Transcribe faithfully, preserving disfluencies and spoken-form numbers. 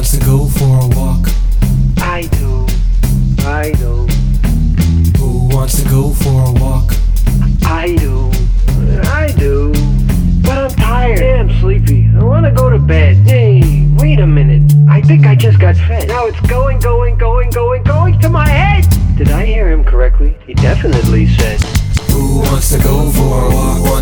wants to go for a walk? I do, I do, Who wants to go for a walk? I do, I do. But I'm tired. Yeah, I'm sleepy. I wanna go to bed. Hey, wait a minute. I think I just got fed. Now it's going, going, going, going, going to my head. Did I hear him correctly? He definitely said, Who wants to go for a walk?